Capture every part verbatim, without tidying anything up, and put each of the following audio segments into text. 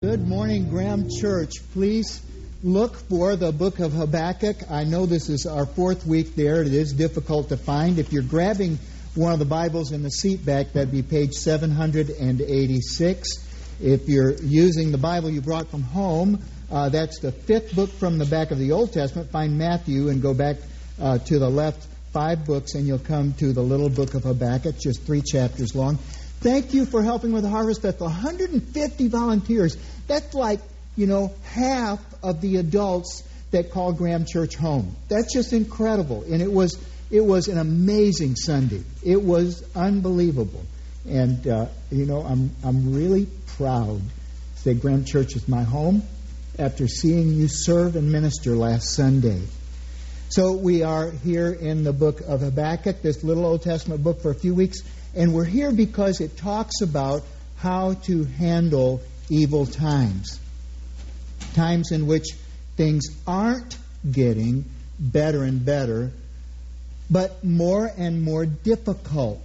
Good morning, Graham Church. Please look for the book of Habakkuk. I know this is our fourth week there. It is difficult to find. If you're grabbing one of the Bibles in the seat back, that'd be page seven hundred eighty-six. If you're using the Bible you brought from home, uh, that's the fifth book from the back of the Old Testament. Find Matthew and go back uh, to the left five books, and you'll come to the little book of Habakkuk, just three chapters long. Thank you for helping with the Harvest Festival. one hundred fifty volunteers. That's like, you know, half of the adults that call Graham Church home. That's just incredible. And it was it was an amazing Sunday. It was unbelievable. And, uh, you know, I'm I'm really proud to say Graham Church is my home after seeing you serve and minister last Sunday. So we are here in the book of Habakkuk, this little Old Testament book, for a few weeks. And we're here because it talks about how to handle evil times. Times in which things aren't getting better and better, but more and more difficult.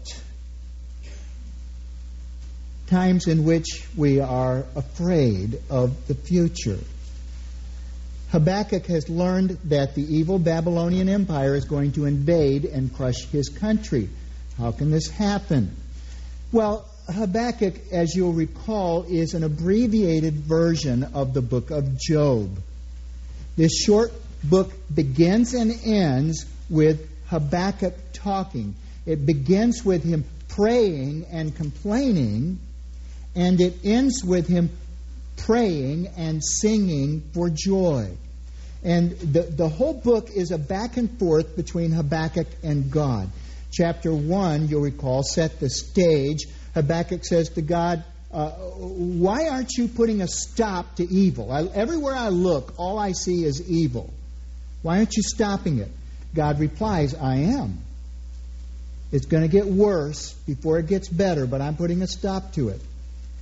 Times in which we are afraid of the future. Habakkuk has learned that the evil Babylonian Empire is going to invade and crush his country. How can this happen? Well, Habakkuk, as you'll recall, is an abbreviated version of the book of Job. This short book begins and ends with Habakkuk talking. It begins with him praying and complaining, and it ends with him praying and singing for joy. And the, the whole book is a back and forth between Habakkuk and God. Chapter one, you'll recall, set the stage. Habakkuk says to God, uh, why aren't you putting a stop to evil? I, everywhere I look, all I see is evil. Why aren't you stopping it? God replies, I am. It's going to get worse before it gets better, but I'm putting a stop to it.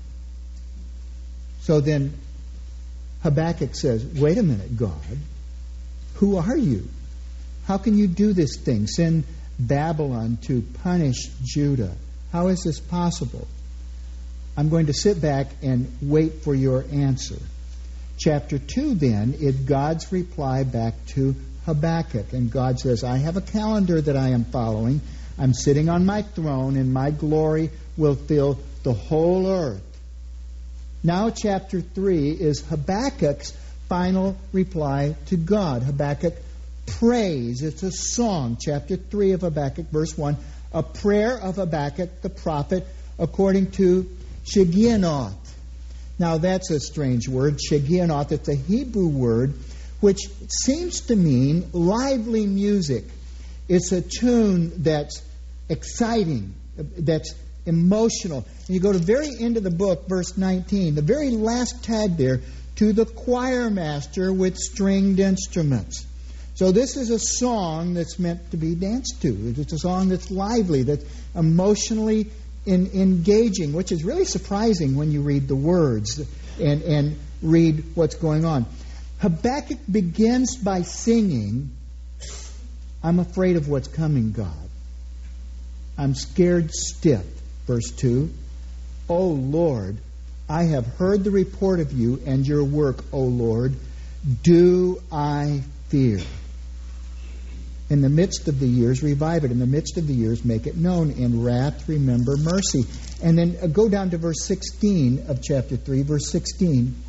So then Habakkuk says, wait a minute, God. Who are you? How can you do this thing? Send Babylon to punish Judah. How is this possible? I'm going to sit back and wait for your answer. Chapter two, then, is God's reply back to Habakkuk. And God says, I have a calendar that I am following. I'm sitting on my throne, and my glory will fill the whole earth. Now, chapter three is Habakkuk's final reply to God. Habakkuk prays. It's a song. Chapter three of Habakkuk, verse one. A prayer of Habakkuk, the prophet, according to Shigionoth. Now, that's a strange word, Shigionoth. It's a Hebrew word which seems to mean lively music. It's a tune that's exciting, that's emotional. And you go to the very end of the book, verse nineteen, the very last tag there, to the choir master with stringed instruments. So this is a song that's meant to be danced to. It's a song that's lively, that's emotionally in, engaging, which is really surprising when you read the words and, and read what's going on. Habakkuk begins by singing, I'm afraid of what's coming, God. I'm scared stiff. Verse two, O Lord, I have heard the report of you and your work, O Lord. Do I fear? In the midst of the years, revive it. In the midst of the years, make it known. In wrath, remember mercy. And then uh, go down to verse sixteen of chapter three. Verse sixteen.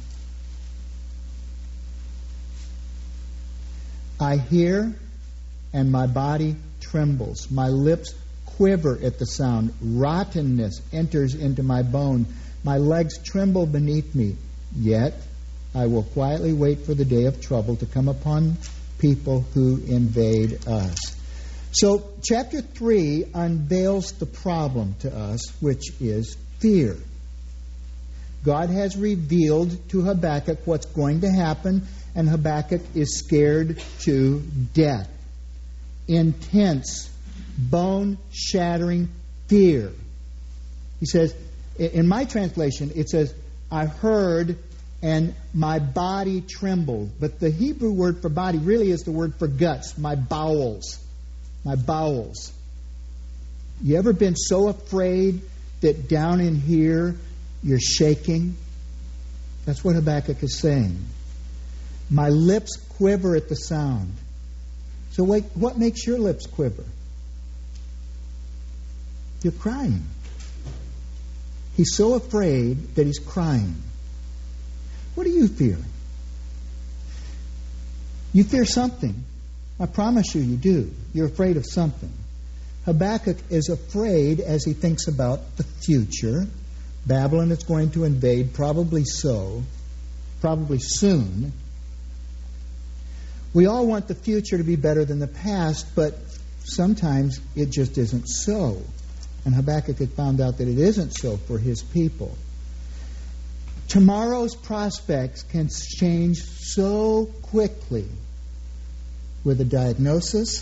I hear, and my body trembles. My lips quiver at the sound. Rottenness enters into my bone. My legs tremble beneath me. Yet I will quietly wait for the day of trouble to come upon people who invade us. So chapter three unveils the problem to us, which is fear. God has revealed to Habakkuk what's going to happen, and Habakkuk is scared to death. Intense, bone-shattering fear. He says, in my translation, it says, I heard and my body trembled. But the Hebrew word for body really is the word for guts, my bowels. My bowels. You ever been so afraid that down in here you're shaking? That's what Habakkuk is saying. My lips quiver at the sound. So wait, what makes your lips quiver? You're crying. He's so afraid that he's crying. What do you fear? You fear something. I promise you, you do. You're afraid of something. Habakkuk is afraid as he thinks about the future. Babylon is going to invade, probably so, probably soon. We all want the future to be better than the past, but sometimes it just isn't so. And Habakkuk had found out that it isn't so for his people. Tomorrow's prospects can change so quickly with a diagnosis,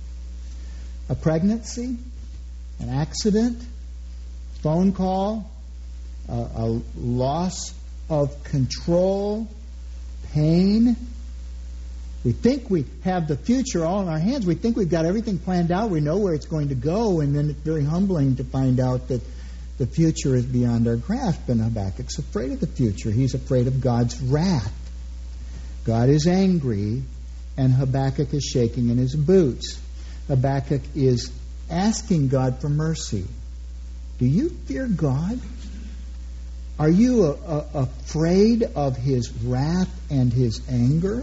a pregnancy, an accident, phone call, a, a loss of control, pain. We think we have the future all in our hands. We think we've got everything planned out. We know where it's going to go. And then it's very humbling to find out that the future is beyond our grasp. And Habakkuk's afraid of the future. He's afraid of God's wrath. God is angry, and Habakkuk is shaking in his boots. Habakkuk is asking God for mercy. Do you fear God? Are you a, a, afraid of His wrath and His anger?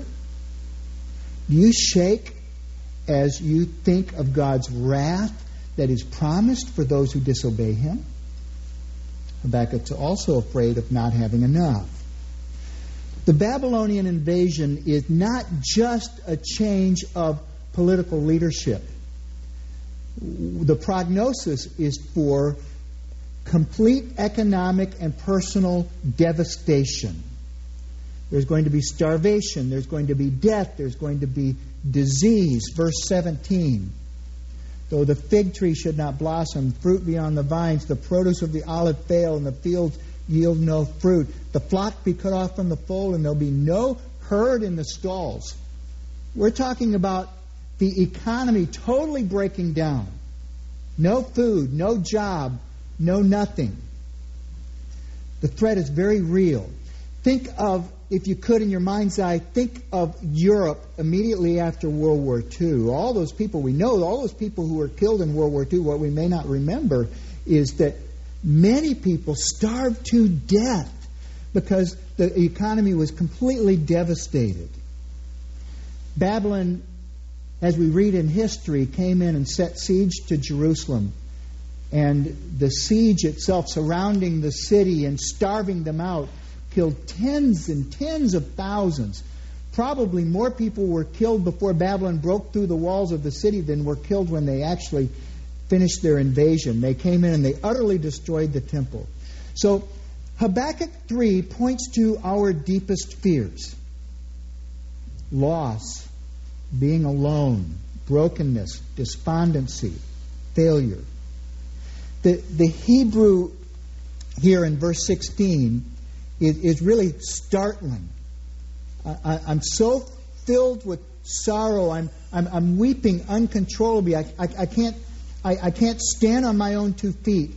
Do you shake as you think of God's wrath that is promised for those who disobey Him? Habakkuk's also afraid of not having enough. The Babylonian invasion is not just a change of political leadership. The prognosis is for complete economic and personal devastation. There's going to be starvation. There's going to be death. There's going to be disease. Verse seventeen. Though the fig tree should not blossom, fruit be on the vines, the produce of the olive fail, and the fields yield no fruit. The flock be cut off from the fold, and there'll be no herd in the stalls. We're talking about the economy totally breaking down. No food, no job, no nothing. The threat is very real. Think of, if you could in your mind's eye, think of Europe immediately after World War Two. All those people we know, all those people who were killed in World War Two, what we may not remember is that many people starved to death because the economy was completely devastated. Babylon, as we read in history, came in and set siege to Jerusalem. And the siege itself, surrounding the city and starving them out, killed tens and tens of thousands. Probably more people were killed before Babylon broke through the walls of the city than were killed when they actually finished their invasion. They came in and they utterly destroyed the temple. So Habakkuk three points to our deepest fears. Loss, being alone, brokenness, despondency, failure. The, the Hebrew here in verse sixteen is, is really startling. I, I, I'm so filled with sorrow. I'm, I'm, I'm weeping uncontrollably. I, I, I can't I, I can't stand on my own two feet.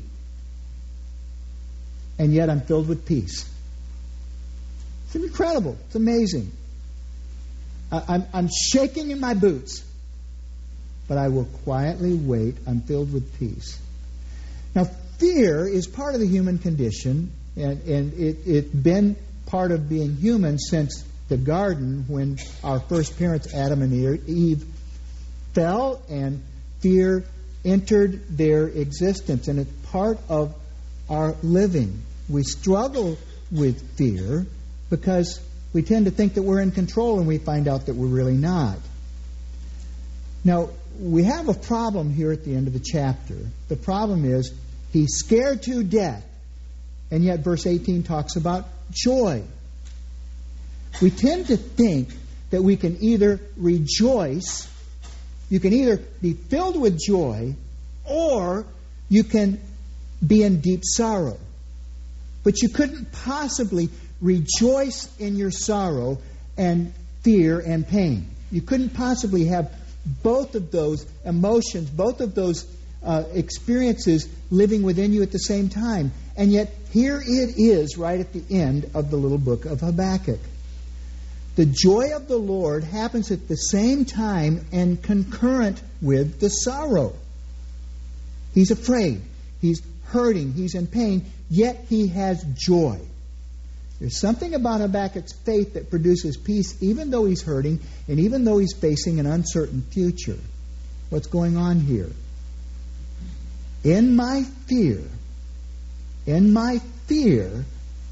And yet I'm filled with peace. It's incredible. It's amazing. I, I'm, I'm shaking in my boots. But I will quietly wait. I'm filled with peace. Now, fear is part of the human condition. And, and it, it's been part of being human since the garden when our first parents, Adam and Eve, fell and fear entered their existence. And it's part of our living. We struggle with fear because we tend to think that we're in control and we find out that we're really not. Now, we have a problem here at the end of the chapter. The problem is he's scared to death. And yet verse eighteen talks about joy. We tend to think that we can either rejoice, you can either be filled with joy, or you can be in deep sorrow. But you couldn't possibly rejoice in your sorrow and fear and pain. You couldn't possibly have both of those emotions, both of those uh, experiences living within you at the same time. And yet here it is right at the end of the little book of Habakkuk. The joy of the Lord happens at the same time and concurrent with the sorrow. He's afraid. He's hurting. He's in pain. Yet he has joy. There's something about Habakkuk's faith that produces peace even though he's hurting and even though he's facing an uncertain future. What's going on here? In my fear, in my fear,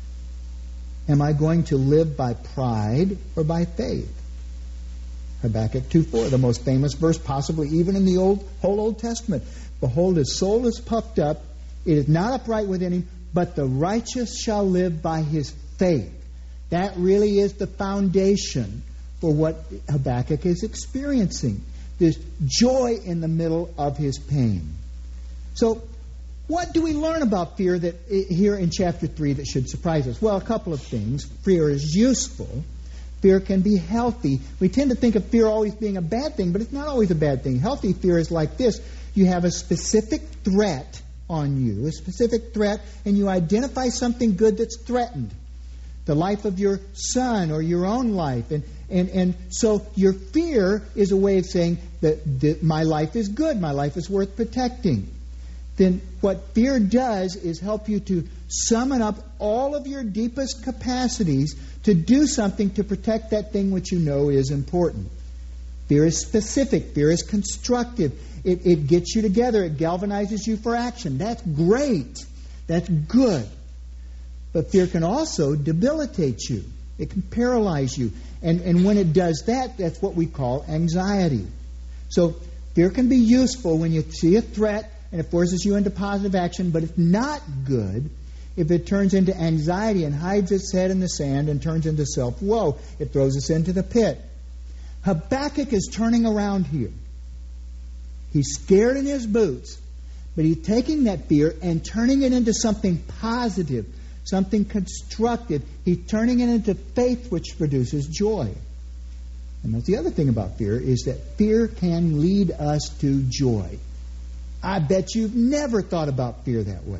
am I going to live by pride or by faith? Habakkuk two four, the most famous verse possibly even in the old whole Old Testament. Behold, his soul is puffed up, it is not upright within him, but the righteous shall live by his faith. That really is the foundation for what Habakkuk is experiencing. This joy in the middle of his pain. So, what do we learn about fear that here in chapter three that should surprise us? Well, a couple of things. Fear is useful. Fear can be healthy. We tend to think of fear always being a bad thing, but it's not always a bad thing. Healthy fear is like this. You have a specific threat on you, a specific threat, and you identify something good that's threatened. The life of your son or your own life. And, and, and so your fear is a way of saying that, that my life is good, my life is worth protecting. Then what fear does is help you to summon up all of your deepest capacities to do something to protect that thing which you know is important. Fear is specific. Fear is constructive. It, it gets you together. It galvanizes you for action. That's great. That's good. But fear can also debilitate you. It can paralyze you. And, and when it does that, that's what we call anxiety. So fear can be useful when you see a threat and it forces you into positive action, but it's not good if it turns into anxiety and hides its head in the sand and turns into self-woe. It throws us into the pit. Habakkuk is turning around here. He's scared in his boots, but he's taking that fear and turning it into something positive, something constructive. He's turning it into faith, which produces joy. And that's the other thing about fear, is that fear can lead us to joy. I bet you've never thought about fear that way.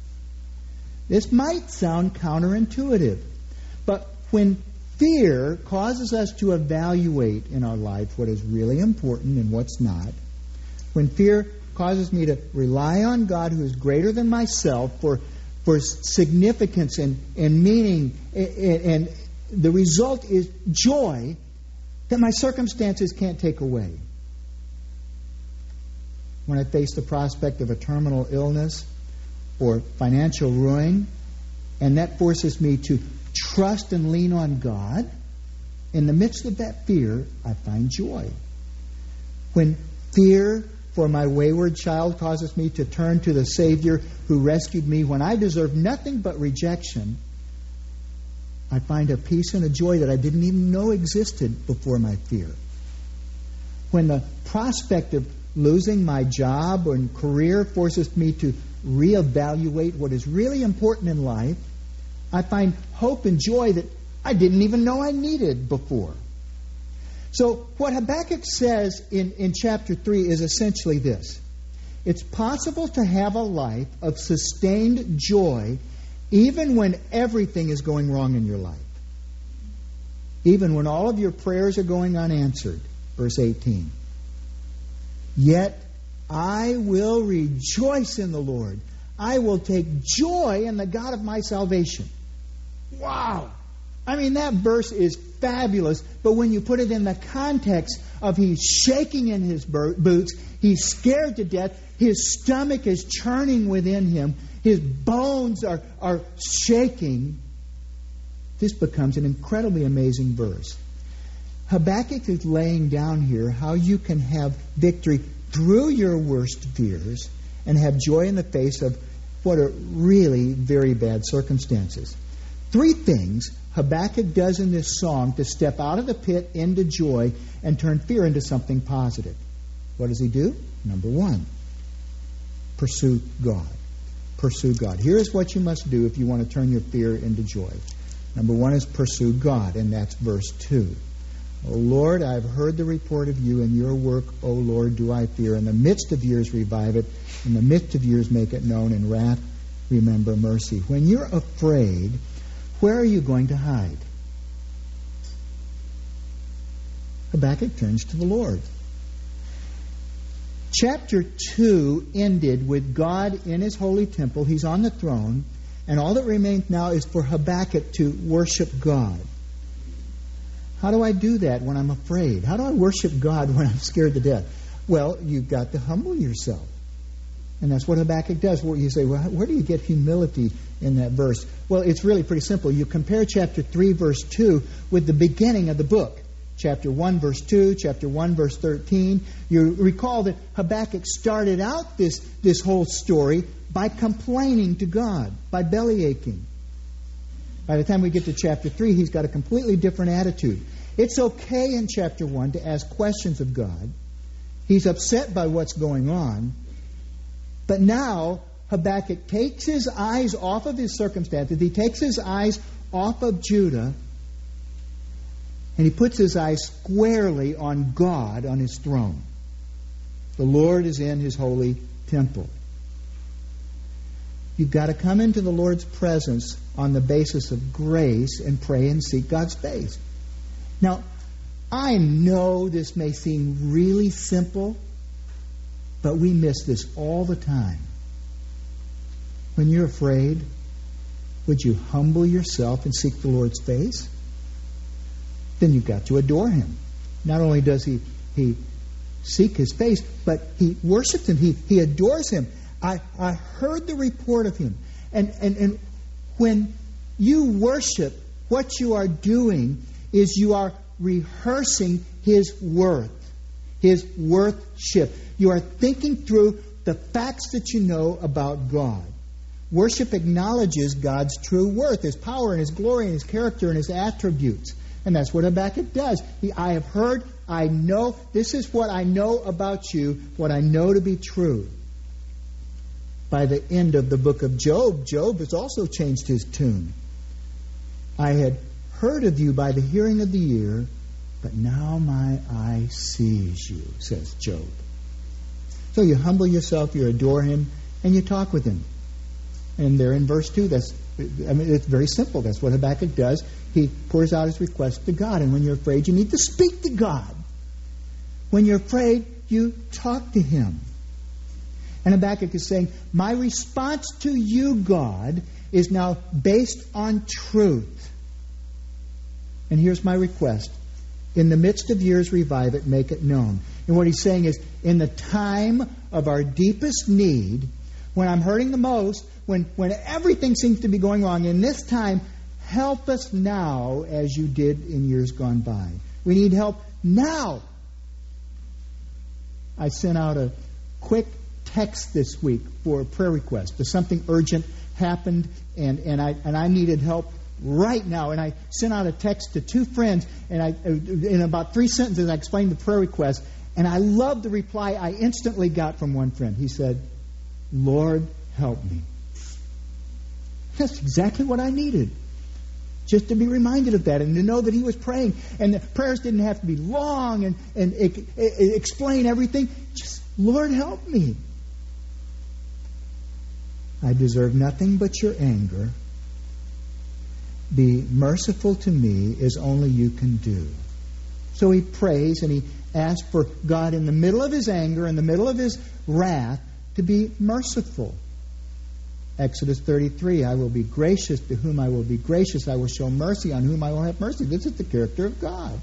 This might sound counterintuitive, but when fear causes us to evaluate in our life what is really important and what's not, when fear causes me to rely on God who is greater than myself for, for significance and, and meaning, and, and the result is joy that my circumstances can't take away. When I face the prospect of a terminal illness or financial ruin, and that forces me to trust and lean on God, in the midst of that fear, I find joy. When fear for my wayward child causes me to turn to the Savior who rescued me when I deserved nothing but rejection, I find a peace and a joy that I didn't even know existed before my fear. When the prospect of losing my job or career forces me to reevaluate what is really important in life, I find hope and joy that I didn't even know I needed before. So what Habakkuk says in, in chapter three is essentially this. It's possible to have a life of sustained joy even when everything is going wrong in your life. Even when all of your prayers are going unanswered. Verse eighteen. Yet I will rejoice in the Lord. I will take joy in the God of my salvation. Wow! I mean, that verse is fabulous, but when you put it in the context of he's shaking in his boots, he's scared to death, his stomach is churning within him, his bones are, are shaking, this becomes an incredibly amazing verse. Habakkuk is laying down here how you can have victory through your worst fears and have joy in the face of what are really very bad circumstances. Three things Habakkuk does in this song to step out of the pit into joy and turn fear into something positive. What does he do? Number one, pursue God. Pursue God. Here's what you must do if you want to turn your fear into joy. Number one is pursue God, and that's verse two. O Lord, I've heard the report of you, and your work, O Lord, do I fear. In the midst of years revive it. In the midst of years make it known. In wrath remember mercy. When you're afraid, where are you going to hide? Habakkuk turns to the Lord. Chapter two ended with God in His holy temple. He's on the throne. And all that remains now is for Habakkuk to worship God. How do I do that when I'm afraid? How do I worship God when I'm scared to death? Well, you've got to humble yourself. And that's what Habakkuk does. Where you say, well, where do you get humility in that verse? Well, it's really pretty simple. You compare chapter three, verse two with the beginning of the book. Chapter one, verse two, chapter one, verse thirteen. You recall that Habakkuk started out this, this whole story by complaining to God, by belly aching. By the time we get to chapter three, he's got a completely different attitude. It's okay in chapter one to ask questions of God. He's upset by what's going on. But now, Habakkuk takes his eyes off of his circumstances. He takes his eyes off of Judah. And he puts his eyes squarely on God, on His throne. The Lord is in His holy temple. You've got to come into the Lord's presence on the basis of grace and pray and seek God's face. Now, I know this may seem really simple, but we miss this all the time. When you're afraid, would you humble yourself and seek the Lord's face? Then you've got to adore Him. Not only does he, he seek His face, but he worships Him. He, he adores Him. I, I heard the report of Him. And, and, and when you worship, what you are doing is you are rehearsing His worth, His worthship. You are thinking through the facts that you know about God. Worship acknowledges God's true worth, His power and His glory and His character and His attributes. And that's what Habakkuk does. He, I have heard, I know, this is what I know about you, what I know to be true. By the end of the book of Job, Job has also changed his tune. I had heard of you by the hearing of the ear, but now my eye sees you, says Job. So you humble yourself, you adore Him, and you talk with Him. And there in verse two, that's I mean, it's very simple. That's what Habakkuk does. He pours out his request to God. And when you're afraid, you need to speak to God. When you're afraid, you talk to Him. And Habakkuk is saying, my response to you, God, is now based on truth. And here's my request. In the midst of years, revive it, make it known. And what he's saying is, in the time of our deepest need, when I'm hurting the most, when, when everything seems to be going wrong, in this time, help us now as you did in years gone by. We need help now. I sent out a quick text this week for a prayer request. There's something urgent happened, and, and I and I needed help right now. And I sent out a text to two friends, and I in about three sentences I explained the prayer request, and I loved the reply I instantly got from one friend. He said, Lord, help me. That's exactly what I needed. Just to be reminded of that and to know that he was praying. And the prayers didn't have to be long and, and it, it, explain everything. Just, Lord, help me. I deserve nothing but your anger. Be merciful to me as only you can do. So he prays and he asks for God in the middle of his anger, in the middle of his wrath, to be merciful. Exodus thirty-three, I will be gracious to whom I will be gracious. I will show mercy on whom I will have mercy. This is the character of God.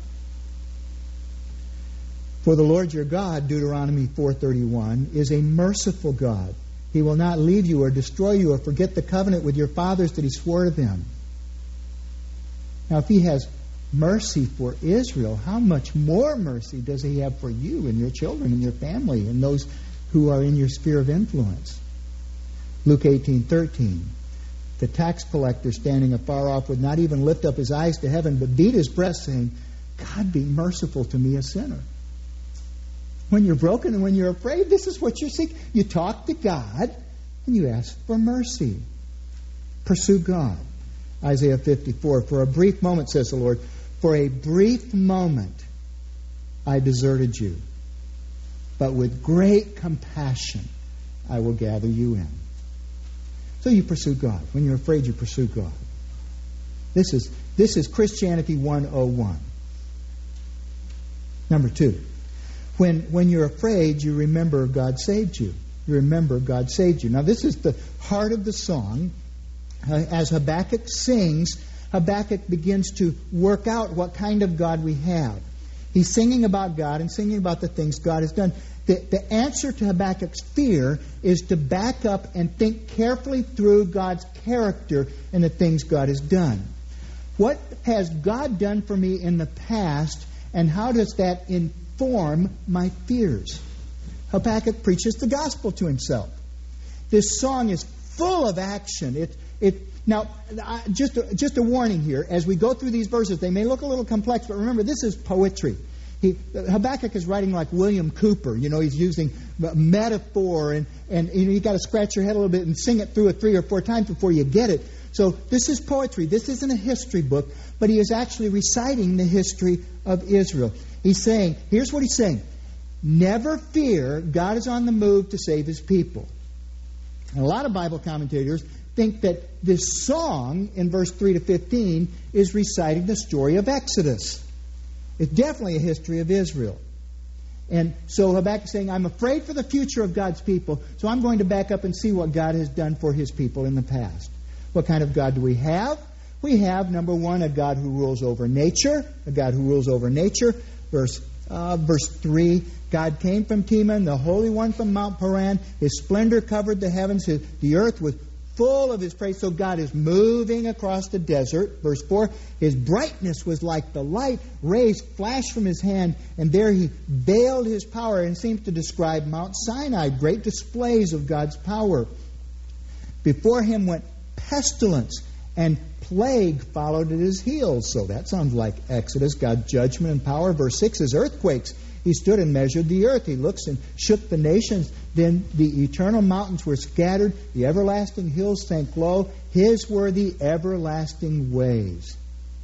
For the Lord your God, Deuteronomy four thirty-one, is a merciful God. He will not leave you or destroy you or forget the covenant with your fathers that he swore to them. Now, if he has mercy for Israel, how much more mercy does he have for you and your children and your family and those who are in your sphere of influence? Luke eighteen thirteen. The tax collector standing afar off would not even lift up his eyes to heaven, but beat his breast, saying, God, be merciful to me, a sinner. When you're broken and when you're afraid, this is what you seek. You talk to God and you ask for mercy. Pursue God. Isaiah fifty-four, for a brief moment, says the Lord, for a brief moment I deserted you, but with great compassion I will gather you in. So you pursue God. When you're afraid, you pursue God. This is this is Christianity one oh one. Number two, when when you're afraid, you remember God saved you. You remember God saved you. Now, this is the heart of the song. Uh, as Habakkuk sings, Habakkuk begins to work out what kind of God we have. He's singing about God and singing about the things God has done. The, the answer to Habakkuk's fear is to back up and think carefully through God's character and the things God has done. What has God done for me in the past, and how does that inform my fears? Habakkuk preaches the gospel to himself. This song is full of action. It, it, now, I, just, a, just a warning here. As we go through these verses, they may look a little complex, but remember, this is poetry. He, Habakkuk is writing like William Cooper. You know, he's using metaphor, and, and, and you've got to scratch your head a little bit and sing it through it three or four times before you get it. So this is poetry. This isn't a history book, but he is actually reciting the history of Israel. He's saying, here's what he's saying. Never fear, God is on the move to save His people. And a lot of Bible commentators think that this song in verse three to fifteen is reciting the story of Exodus. It's definitely a history of Israel. And so Habakkuk is saying, I'm afraid for the future of God's people, so I'm going to back up and see what God has done for His people in the past. What kind of God do we have? We have, number one, a God who rules over nature. A God who rules over nature. Verse uh, verse three, God came from Teman, the Holy One from Mount Paran. His splendor covered the heavens. His, the earth was full of His praise. So God is moving across the desert. Verse four, His brightness was like the light. Rays flashed from His hand, and there He veiled His power, and seems to describe Mount Sinai, great displays of God's power. Before Him went pestilence, and plague followed at His heels. So that sounds like Exodus, God's judgment and power. Verse six is earthquakes. He stood and measured the earth. He looks and shook the nations. Then the eternal mountains were scattered. The everlasting hills sank low. His were the everlasting ways.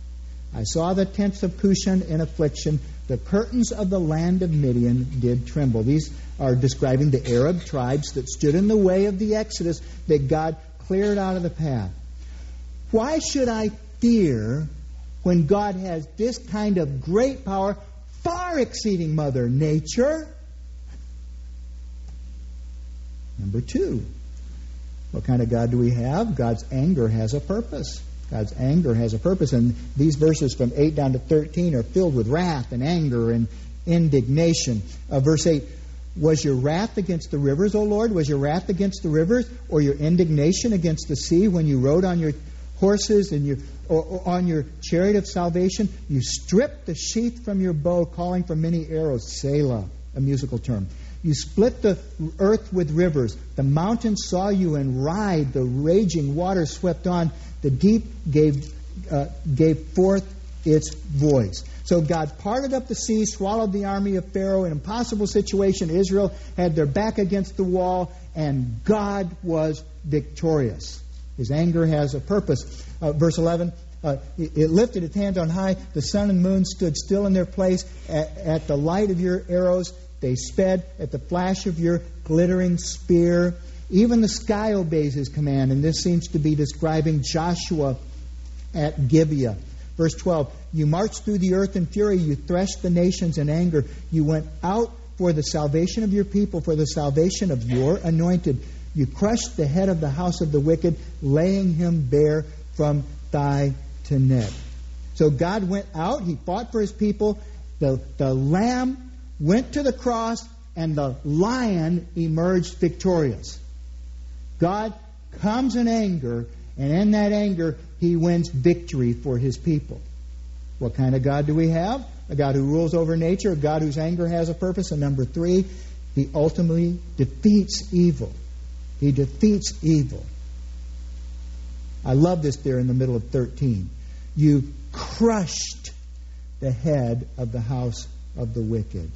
I saw the tents of Cushan in affliction. The curtains of the land of Midian did tremble. These are describing the Arab tribes that stood in the way of the Exodus that God cleared out of the path. Why should I fear when God has this kind of great power, far exceeding Mother Nature? Number two, what kind of God do we have? God's anger has a purpose. God's anger has a purpose. And these verses from eight down to thirteen are filled with wrath and anger and indignation. Uh, verse eight, was your wrath against the rivers, O Lord? Was your wrath against the rivers, or your indignation against the sea when you rode on your horses and you, or, or on your chariot of salvation? You stripped the sheath from your bow, calling for many arrows. Selah, a musical term. You split the earth with rivers. The mountains saw you and writhed. The raging waters swept on. The deep gave uh, gave forth its voice. So God parted up the sea, swallowed the army of Pharaoh. In an impossible situation, Israel had their back against the wall, and God was victorious. His anger has a purpose. Uh, verse eleven, uh, it, it lifted its hands on high. The sun and moon stood still in their place. At, at the light of your arrows, they sped. At the flash of your glittering spear, even the sky obeys His command. And this seems to be describing Joshua at Gibeah. Verse twelve, you marched through the earth in fury. You threshed the nations in anger. You went out for the salvation of your people, for the salvation of your anointed. You crushed the head of the house of the wicked, laying him bare from thigh to neck. So God went out. He fought for His people. The, the lamb went to the cross, and the lion emerged victorious. God comes in anger, and in that anger, He wins victory for His people. What kind of God do we have? A God who rules over nature, a God whose anger has a purpose. And number three, He ultimately defeats evil. He defeats evil. I love this there in the middle of thirteen. You crushed the head of the house of the wicked.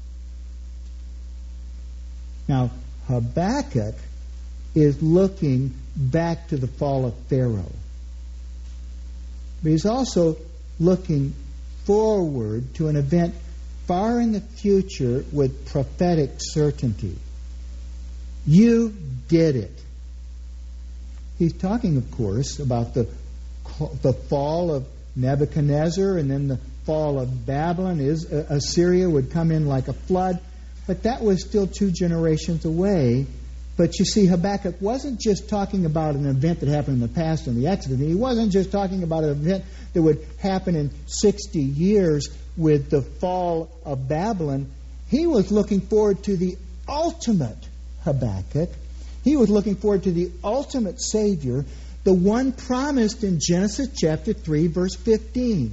Now, Habakkuk is looking back to the fall of Pharaoh. But he's also looking forward to an event far in the future with prophetic certainty. You did it. He's talking, of course, about the, the fall of Nebuchadnezzar and then the fall of Babylon. Is Assyria would come in like a flood. But that was still two generations away. But you see, Habakkuk wasn't just talking about an event that happened in the past in the Exodus. He wasn't just talking about an event that would happen in sixty years with the fall of Babylon. He was looking forward to the ultimate Habakkuk. He was looking forward to the ultimate Savior, the one promised in Genesis chapter three, verse fifteen.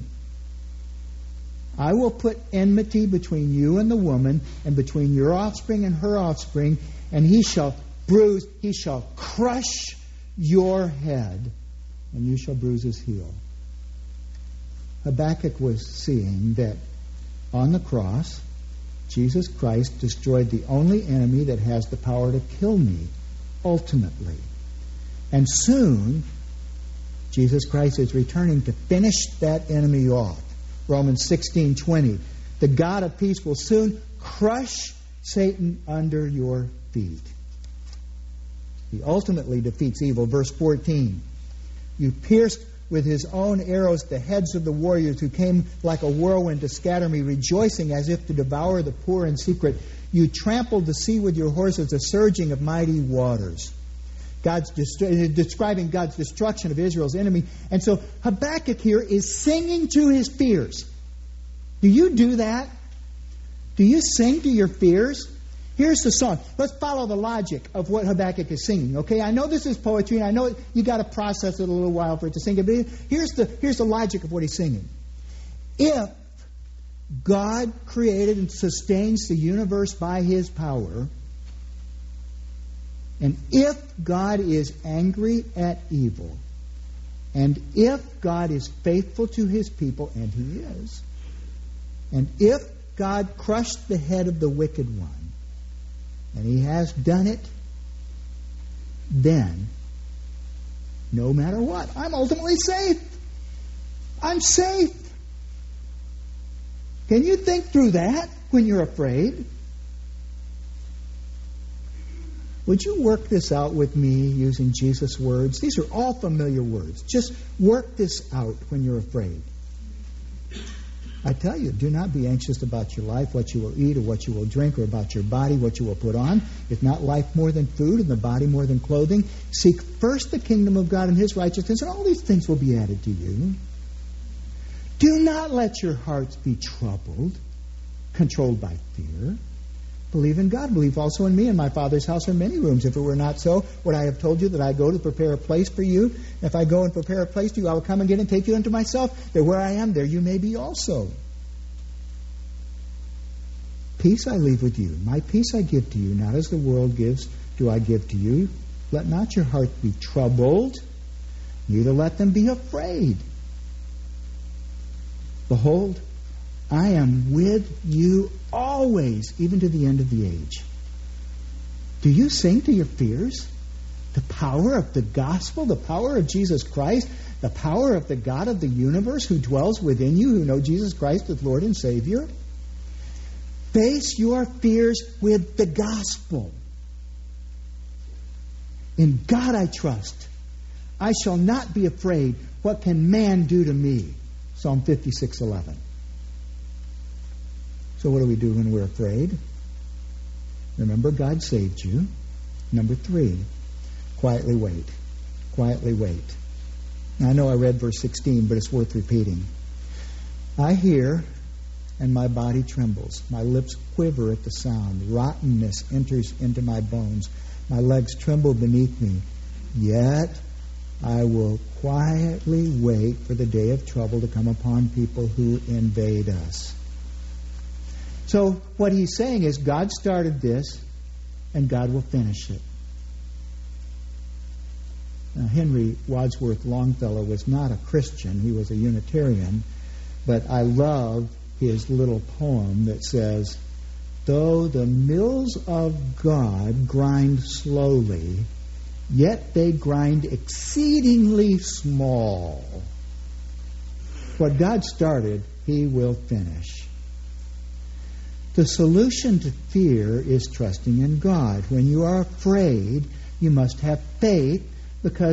I will put enmity between you and the woman, and between your offspring and her offspring, and he shall bruise, he shall crush your head, and you shall bruise his heel. Habakkuk was seeing that on the cross, Jesus Christ destroyed the only enemy that has the power to kill me, ultimately. And soon, Jesus Christ is returning to finish that enemy off. Romans sixteen twenty. The God of peace will soon crush Satan under your feet. He ultimately defeats evil. Verse fourteen. You pierced with his own arrows the heads of the warriors who came like a whirlwind to scatter me, rejoicing as if to devour the poor in secret. You trampled the sea with your horses, a surging of mighty waters. God's dest- describing God's destruction of Israel's enemy. And so Habakkuk here is singing to his fears. Do you do that? Do you sing to your fears? Here's the song. Let's follow the logic of what Habakkuk is singing. Okay, I know this is poetry, and I know you got to process it a little while for it to sing. But here's the here's the logic of what he's singing. If God created and sustains the universe by his power, and if God is angry at evil, and if God is faithful to his people, and he is, and if God crushed the head of the wicked one, and he has done it, then, no matter what, I'm ultimately safe. I'm safe. Can you think through that when you're afraid? Would you work this out with me using Jesus' words? These are all familiar words. Just work this out when you're afraid. I tell you, do not be anxious about your life, what you will eat or what you will drink, or about your body, what you will put on. Is not life more than food, and the body more than clothing? Seek first the kingdom of God and his righteousness, and all these things will be added to you. Do not let your hearts be troubled, controlled by fear. Believe in God. Believe also in me. In my Father's house are many rooms. If it were not so, would I have told you that I go to prepare a place for you? If I go and prepare a place for you, I will come again and take you unto myself, that where I am, there you may be also. Peace I leave with you. My peace I give to you. Not as the world gives, do I give to you. Let not your heart be troubled, neither let them be afraid. Behold, I am with you always, even to the end of the age. Do you sing to your fears? The power of the gospel, the power of Jesus Christ, the power of the God of the universe who dwells within you, who know Jesus Christ as Lord and Savior. Face your fears with the gospel. In God I trust. I shall not be afraid. What can man do to me? Psalm fifty-six eleven. So what do we do when we're afraid? Remember, God saved you. Number three, quietly wait. Quietly wait. Now, I know I read verse sixteen, but it's worth repeating. I hear, and my body trembles. My lips quiver at the sound. Rottenness enters into my bones. My legs tremble beneath me. Yet I will quietly wait for the day of trouble to come upon people who invade us. So what he's saying is God started this, and God will finish it. Now, Henry Wadsworth Longfellow was not a Christian. He was a Unitarian. But I love his little poem that says, though the mills of God grind slowly, yet they grind exceedingly small. What God started, he will finish. The solution to fear is trusting in God. When you are afraid, you must have faith, because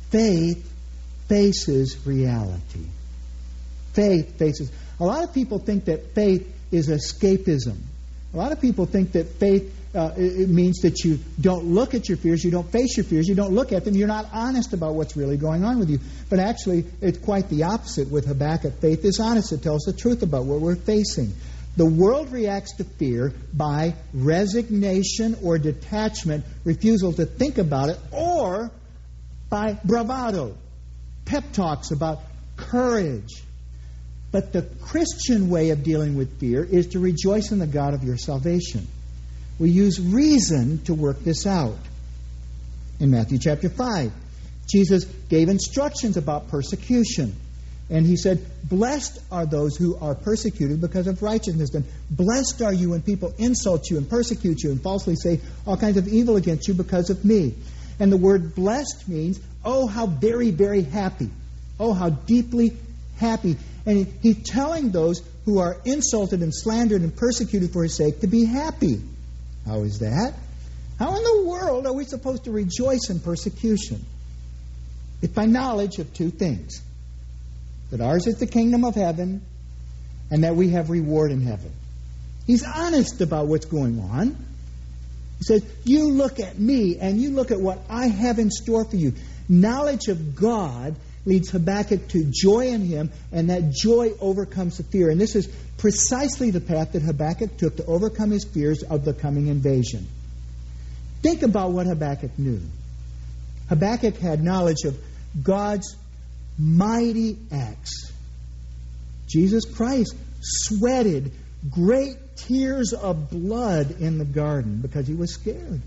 faith faces reality. Faith faces. A lot of people think that faith is escapism. A lot of people think that faith uh, it means that you don't look at your fears, you don't face your fears, you don't look at them, you're not honest about what's really going on with you. But actually, it's quite the opposite with Habakkuk. Faith is honest. It tells the truth about what we're facing. The world reacts to fear by resignation or detachment, refusal to think about it, or by bravado, pep talks about courage. But the Christian way of dealing with fear is to rejoice in the God of your salvation. We use reason to work this out. In Matthew chapter five, Jesus gave instructions about persecution. And he said, blessed are those who are persecuted because of righteousness. And blessed are you when people insult you and persecute you and falsely say all kinds of evil against you because of me. And the word blessed means, oh, how very, very happy. Oh, how deeply happy. And he's telling those who are insulted and slandered and persecuted for his sake to be happy. How is that? How in the world are we supposed to rejoice in persecution? It's by knowledge of two things. That ours is the kingdom of heaven, and that we have reward in heaven. He's honest about what's going on. He says, you look at me, and you look at what I have in store for you. Knowledge of God leads Habakkuk to joy in him, and that joy overcomes the fear. And this is precisely the path that Habakkuk took to overcome his fears of the coming invasion. Think about what Habakkuk knew. Habakkuk had knowledge of God's mighty acts. Jesus Christ sweated great tears of blood in the garden because he was scared.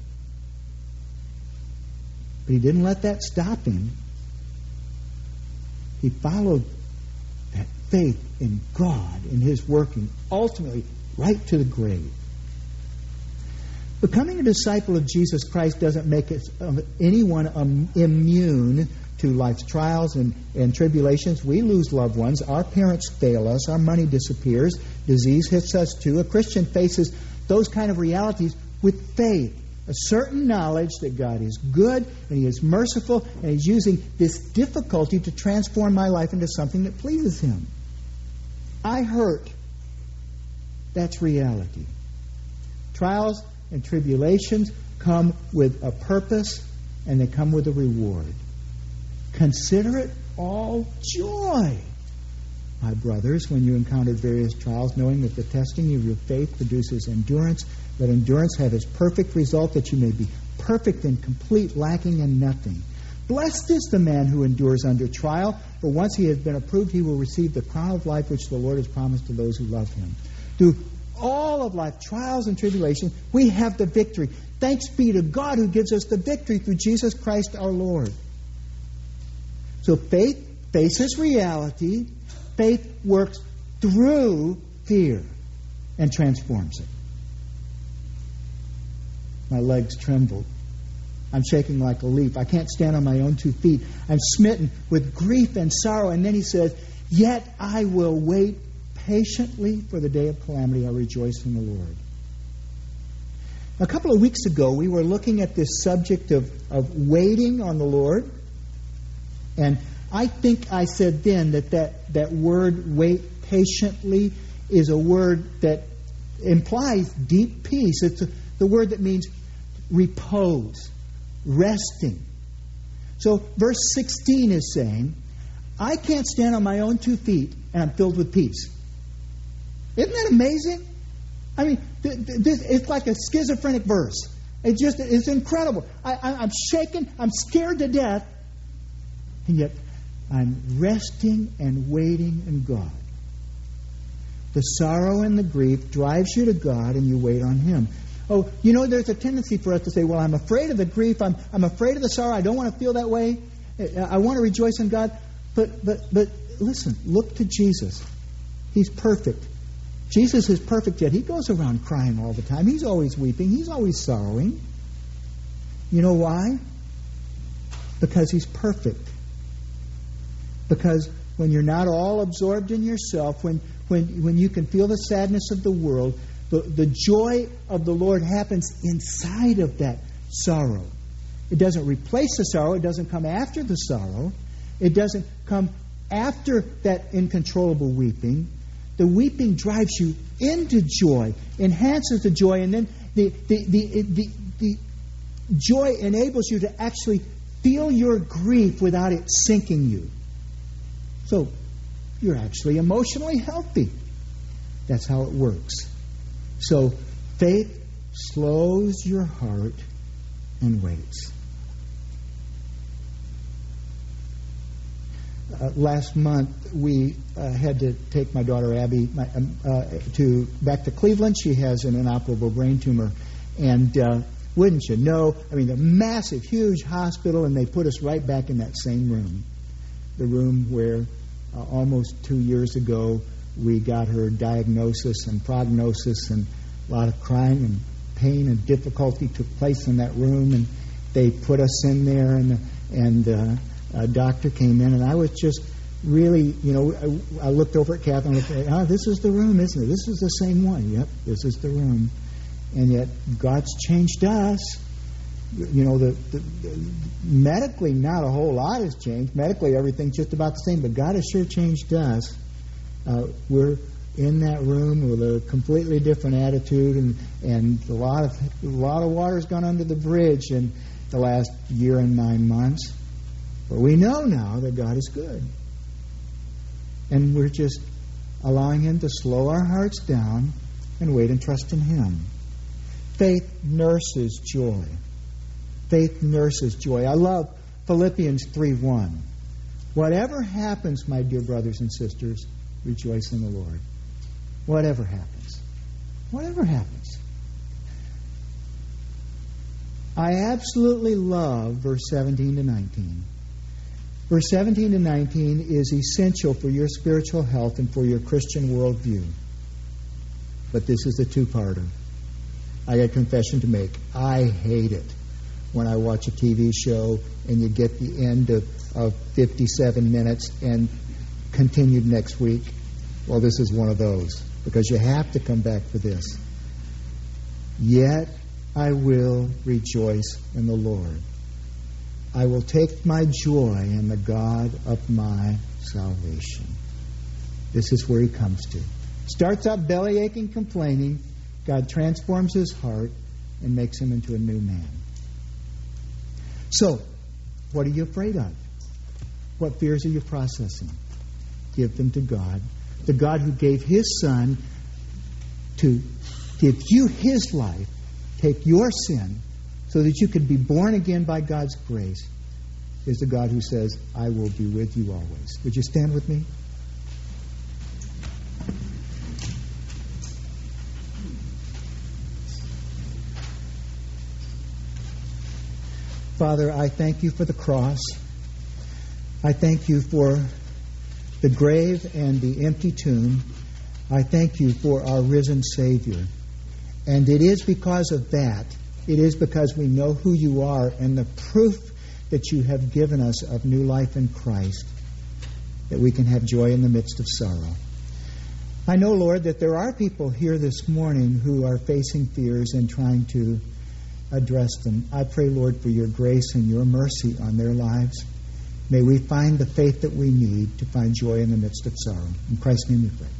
But he didn't let that stop him. He followed that faith in God and his working, ultimately right to the grave. Becoming a disciple of Jesus Christ doesn't make it, um, anyone um, immune to life's trials and, and tribulations. We lose loved ones. Our parents fail us. Our money disappears. Disease hits us too. A Christian faces those kind of realities with faith. A certain knowledge that God is good and he is merciful and he's using this difficulty to transform my life into something that pleases him. I hurt. That's reality. Trials and tribulations come with a purpose and they come with a reward. Consider it all joy, my brothers, when you encounter various trials, knowing that the testing of your faith produces endurance. Let endurance have its perfect result, that you may be perfect and complete, lacking in nothing. Blessed is the man who endures under trial, for once he has been approved, he will receive the crown of life which the Lord has promised to those who love him. Through all of life, trials and tribulations, we have the victory. Thanks be to God who gives us the victory through Jesus Christ our Lord. So faith faces reality. Faith works through fear and transforms it. My legs trembled. I'm shaking like a leaf. I can't stand on my own two feet. I'm smitten with grief and sorrow. And then he says, yet I will wait patiently for the day of calamity. I rejoice in the Lord. A couple of weeks ago, we were looking at this subject of, of waiting on the Lord. And I think I said then that, that that word, wait patiently, is a word that implies deep peace. It's a, the word that means repose, resting. So verse sixteen is saying, I can't stand on my own two feet and I'm filled with peace. Isn't that amazing? I mean, th- th- this, it's like a schizophrenic verse. It just, it's incredible. I, I, I'm shaken. I'm scared to death. And yet, I'm resting and waiting in God. The sorrow and the grief drives you to God and you wait on Him. Oh, you know, there's a tendency for us to say, well, I'm afraid of the grief. I'm, I'm afraid of the sorrow. I don't want to feel that way. I want to rejoice in God. But, but, but listen, look to Jesus. He's perfect. Jesus is perfect, yet He goes around crying all the time. He's always weeping. He's always sorrowing. You know why? Because He's perfect. Because when you're not all absorbed in yourself, when when when you can feel the sadness of the world, the, the joy of the Lord happens inside of that sorrow. It doesn't replace the sorrow. It doesn't come after the sorrow. It doesn't come after that uncontrollable weeping. The weeping drives you into joy, enhances the joy, and then the, the, the, the, the joy enables you to actually feel your grief without it sinking you. So you're actually emotionally healthy. That's how it works. So faith slows your heart and waits. Uh, last month, we uh, had to take my daughter Abby my, um, uh, to back to Cleveland. She has an inoperable brain tumor, and uh, wouldn't you know? I mean, a massive, huge hospital, and they put us right back in that same room, the room where uh, almost two years ago we got her diagnosis and prognosis, and a lot of crying and pain and difficulty took place in that room, and they put us in there, and and. Uh, A doctor came in, and I was just really, you know, I, I looked over at Catherine and looked at, oh, this is the room, isn't it? This is the same one. Yep, this is the room. And yet, God's changed us. You know, the, the, the medically, not a whole lot has changed. Medically, everything's just about the same, but God has sure changed us. Uh, we're in that room with a completely different attitude, and, and a lot of a lot of water's gone under the bridge in the last year and nine months. But we know now that God is good. And we're just allowing Him to slow our hearts down and wait and trust in Him. Faith nurses joy. Faith nurses joy. I love Philippians three one. Whatever happens, my dear brothers and sisters, rejoice in the Lord. Whatever happens. Whatever happens. I absolutely love verse seventeen to nineteen. Verse seventeen to nineteen is essential for your spiritual health and for your Christian worldview. But this is the two-parter. I got a confession to make. I hate it when I watch a T V show and you get the end of, of fifty-seven minutes and continued next week. Well, this is one of those, because you have to come back for this. Yet I will rejoice in the Lord. I will take my joy in the God of my salvation. This is where he comes to. Starts out belly aching, complaining. God transforms his heart and makes him into a new man. So, what are you afraid of? What fears are you processing? Give them to God. The God who gave his Son to give you his life, take your sin, so that you could be born again by God's grace, is the God who says, I will be with you always. Would you stand with me? Father, I thank you for the cross. I thank you for the grave and the empty tomb. I thank you for our risen Savior. And it is because of that, it is because we know who you are and the proof that you have given us of new life in Christ, that we can have joy in the midst of sorrow. I know, Lord, that there are people here this morning who are facing fears and trying to address them. I pray, Lord, for your grace and your mercy on their lives. May we find the faith that we need to find joy in the midst of sorrow. In Christ's name we pray.